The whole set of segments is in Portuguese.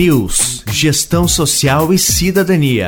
News, Gestão Social e Cidadania.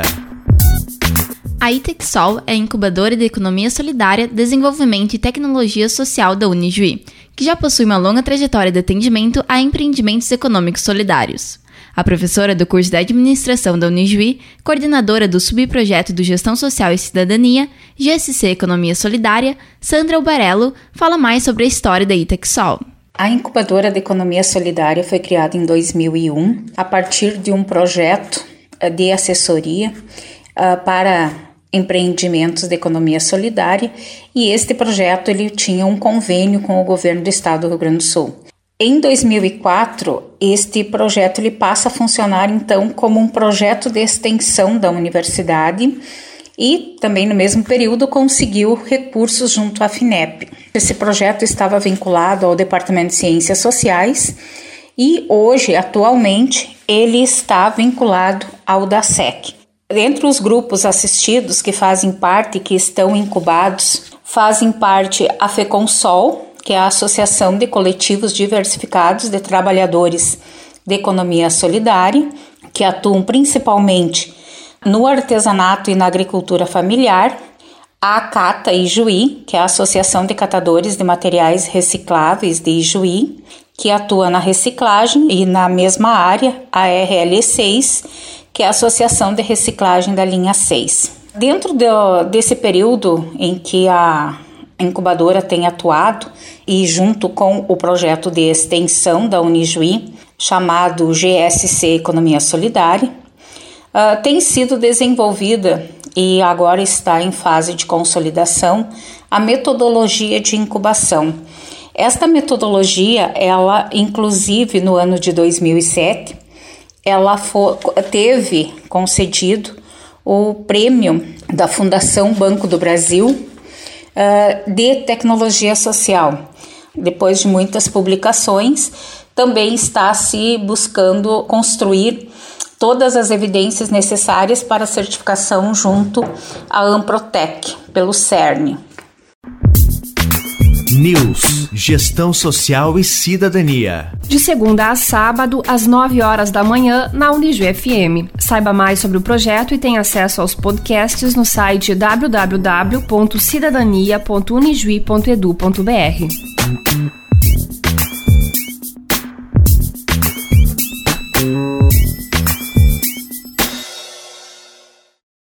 A Itexsol é a incubadora de economia solidária, desenvolvimento e tecnologia social da Unijuí, que já possui uma longa trajetória de atendimento a empreendimentos econômicos solidários. A professora do curso de administração da Unijuí, coordenadora do subprojeto do Gestão Social e Cidadania, GSC Economia Solidária, Sandra Albarello, fala mais sobre a história da Itexsol. A incubadora de economia solidária foi criada em 2001 a partir de um projeto de assessoria para empreendimentos de economia solidária, e este projeto ele tinha um convênio com o governo do estado do Rio Grande do Sul. Em 2004, este projeto ele passa a funcionar então como um projeto de extensão da universidade e também no mesmo período conseguiu recursos junto à FINEP. Esse projeto estava vinculado ao Departamento de Ciências Sociais e hoje, atualmente, ele está vinculado ao DASEC. Entre os grupos assistidos que fazem parte, que estão incubados, fazem parte a FECONSOL, que é a Associação de Coletivos Diversificados de Trabalhadores de Economia Solidária, que atuam principalmente no artesanato e na agricultura familiar, a ACATA Ijuí, que é a Associação de Catadores de Materiais Recicláveis de Ijuí, que atua na reciclagem, e na mesma área, a RL6, que é a Associação de Reciclagem da linha 6. Dentro desse período em que a incubadora tem atuado e junto com o projeto de extensão da Unijuí, chamado GSC Economia Solidária, tem sido desenvolvida e agora está em fase de consolidação a metodologia de incubação. Esta metodologia, ela inclusive no ano de 2007, ela teve concedido o prêmio da Fundação Banco do Brasil de Tecnologia Social. Depois de muitas publicações, também está se buscando construir todas as evidências necessárias para a certificação junto à Amprotec, pelo CERN. News, Gestão Social e Cidadania. De segunda a sábado, às 9 horas da manhã, na Unijuí FM. Saiba mais sobre o projeto e tenha acesso aos podcasts no site www.cidadania.unijuí.edu.br.